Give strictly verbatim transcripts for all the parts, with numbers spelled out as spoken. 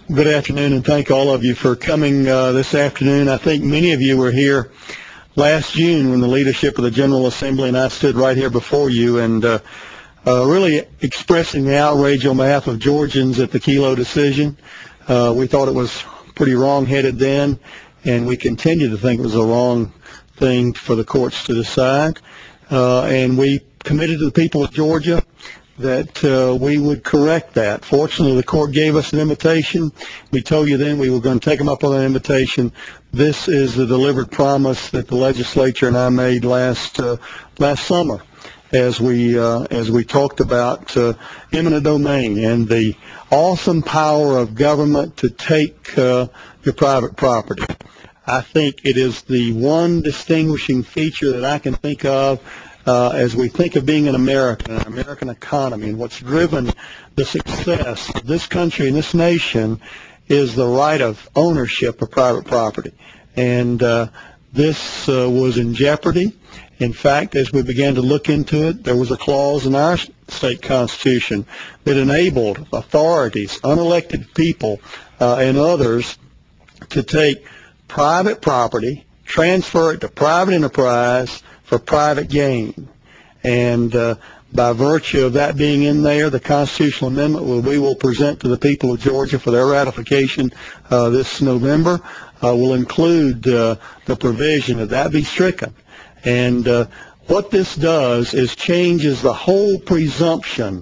Good afternoon, and thank all of you for coming uh, this afternoon. I think many of you were here last June when the leadership of the General Assembly and I stood right here before you and uh, uh, really expressing the outrage on behalf of Georgians at the Kelo decision. Uh, we thought it was pretty wrong-headed then, and we continue to think it was a wrong thing for the courts to decide. Uh, and we committed to the people of Georgia that uh, we would correct that. Fortunately, the court gave us an invitation. We told you then we were going to take them up on that invitation. This is the delivered promise that the legislature and I made last uh, last summer as we uh, as we talked about uh, eminent domain and the awesome power of government to take uh, your private property. I think it is the one distinguishing feature that I can think of Uh, as we think of being an American, an American economy, and what's driven the success of this country and this nation is the right of ownership of private property. And uh, this uh, was in jeopardy. In fact, as we began to look into it, there was a clause in our state constitution that enabled authorities, unelected people, uh, and others to take private property, transfer it to private enterprise for private gain. And uh, by virtue of that being in there, the constitutional amendment will, we will present to the people of Georgia for their ratification uh, this November uh, will include uh, the provision that that be stricken. And uh, what this does is changes the whole presumption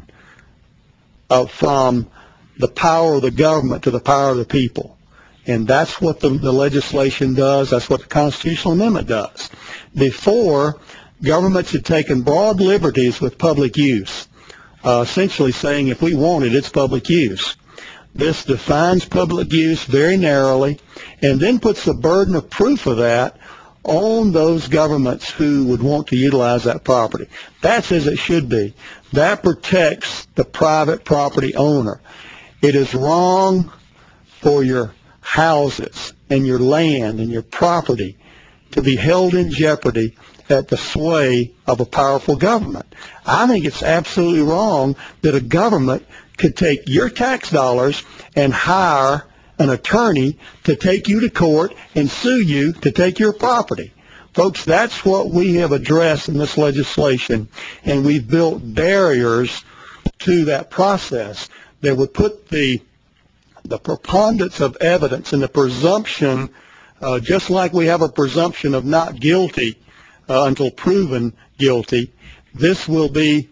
of, from the power of the government to the power of the people. And that's what the, the legislation does. That's what the constitutional amendment does. Before, governments had taken broad liberties with public use, uh, essentially saying if we want it, it's public use. This defines public use very narrowly and then puts the burden of proof of that on those governments who would want to utilize that property. That's as it should be. That protects the private property owner. It is wrong for your houses and your land and your property to be held in jeopardy at the sway of a powerful government. I think it's absolutely wrong that a government could take your tax dollars and hire an attorney to take you to court and sue you to take your property. Folks, that's what we have addressed in this legislation, and we've built barriers to that process that would put the the preponderance of evidence and the presumption, uh, just like we have a presumption of not guilty uh, until proven guilty, this will be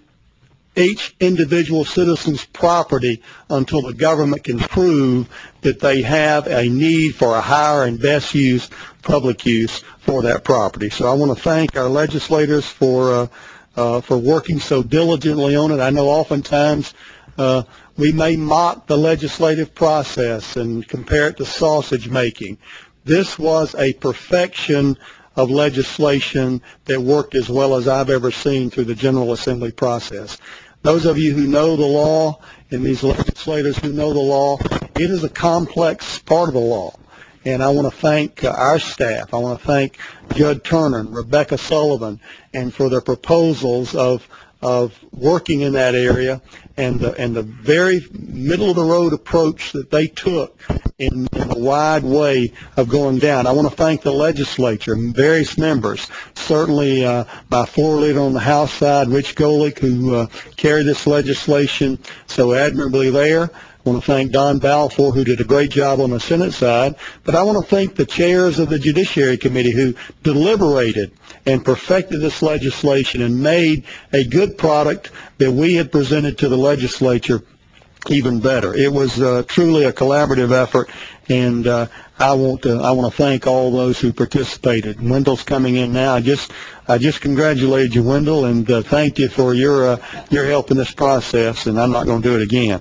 each individual citizen's property until the government can prove that they have a need for a higher and best use, public use for that property. So I want to thank our legislators for uh, uh, for working so diligently on it. I know oftentimes uh, we may mock the legislative process and compare it to sausage making. This was a perfection of legislation that worked as well as I've ever seen through the General Assembly process. Those of you who know the law and these legislators who know the law, it is a complex part of the law. And I want to thank uh, our staff. I want to thank Judd Turner and Rebecca Sullivan and for their proposals of of working in that area and the, and the very middle-of-the-road approach that they took in, in a wide way of going down. I want to thank the legislature and various members, certainly uh, my floor leader on the House side, Rich Golick, who uh, carried this legislation so admirably there. I want to thank Don Balfour, who did a great job on the Senate side. But I want to thank the chairs of the Judiciary Committee who deliberated and perfected this legislation and made a good product that we had presented to the legislature even better. It was uh, truly a collaborative effort, and uh, I want to I want to thank all those who participated. Wendell's coming in now. I just I just congratulated you, Wendell, and uh, thank you for your uh, your help in this process. And I'm not going to do it again.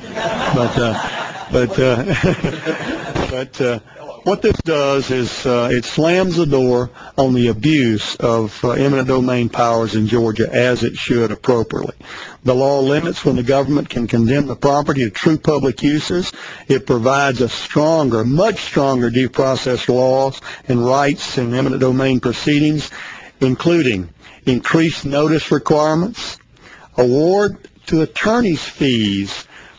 But uh, but uh, but uh, what this does is uh, it slams the door on the abuse of uh, eminent domain powers in Georgia, as it should appropriately. The law limits when the government can condemn the property to true public uses. It provides a stronger, much stronger due process laws and rights in eminent domain proceedings, including increased notice requirements, award to attorneys' fees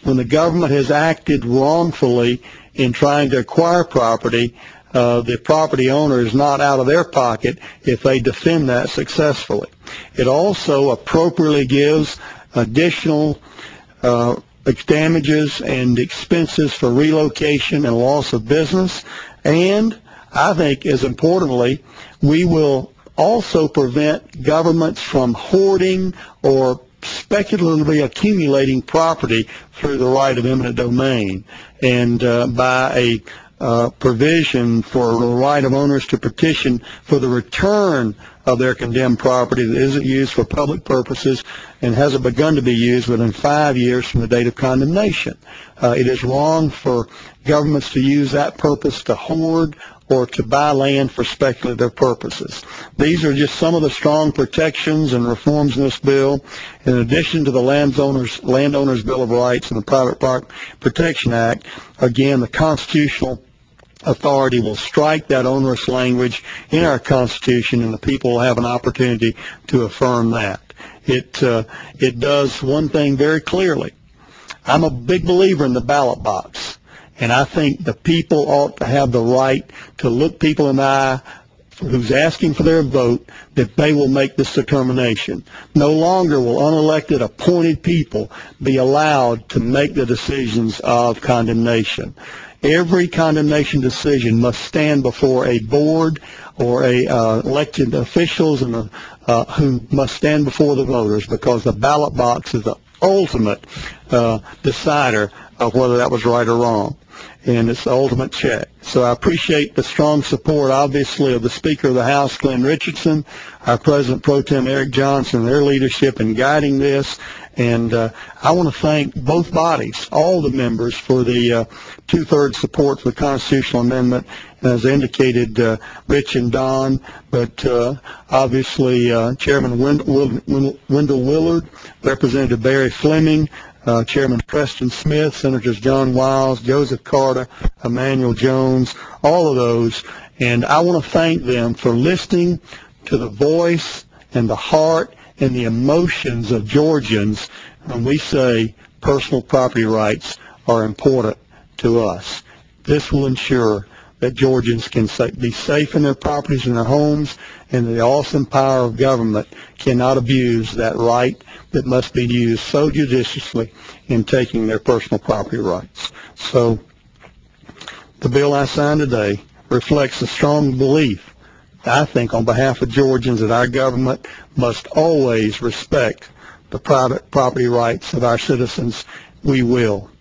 when the government has acted wrongfully in trying to acquire property, uh, the property owner is not out of their pocket if they defend that successfully. It also appropriately gives additional uh, damages and expenses for relocation and loss of business, and I think, as importantly, we will also prevent governments from hoarding or speculatively accumulating property through the right of eminent domain, and uh, by a uh, provision for the right of owners to petition for the return of their condemned property that isn't used for public purposes and hasn't begun to be used within five years from the date of condemnation. Uh, it is wrong for governments to use that purpose to hoard or to buy land for speculative purposes. These are just some of the strong protections and reforms in this bill. In addition to the Landowners, Landowners Bill of Rights and the Private Property Protection Act, again, the constitutional authority will strike that onerous language in our Constitution, and the people will have an opportunity to affirm that. It, uh, it does one thing very clearly. I'm a big believer in the ballot box, and I think the people ought to have the right to look people in the eye who's asking for their vote, that they will make this determination. No longer will unelected, appointed people be allowed to make the decisions of condemnation. Every condemnation decision must stand before a board or a uh, elected officials and the, uh, who must stand before the voters, because the ballot box is the ultimate uh, decider of whether that was right or wrong, and it's the ultimate check. So I appreciate the strong support, obviously, of the Speaker of the House, Glenn Richardson, our President Pro Tem, Eric Johnson, their leadership in guiding this. And uh, I want to thank both bodies, all the members, for the uh, two-thirds support for the constitutional amendment. And as indicated, uh, Rich and Don, but uh, obviously uh, Chairman Wendell, Wendell Willard, Representative Barry Fleming, uh, Chairman Preston Smith, Senators John Wiles, Joseph Carter, Emmanuel Jones, all of those. And I want to thank them for listening to the voice and the heart and the emotions of Georgians when we say personal property rights are important to us. This will ensure that Georgians can be safe in their properties and their homes, and the awesome power of government cannot abuse that right that must be used so judiciously in taking their personal property rights. So the bill I signed today reflects a strong belief, I think, on behalf of Georgians, that our government must always respect the private property rights of our citizens. We will.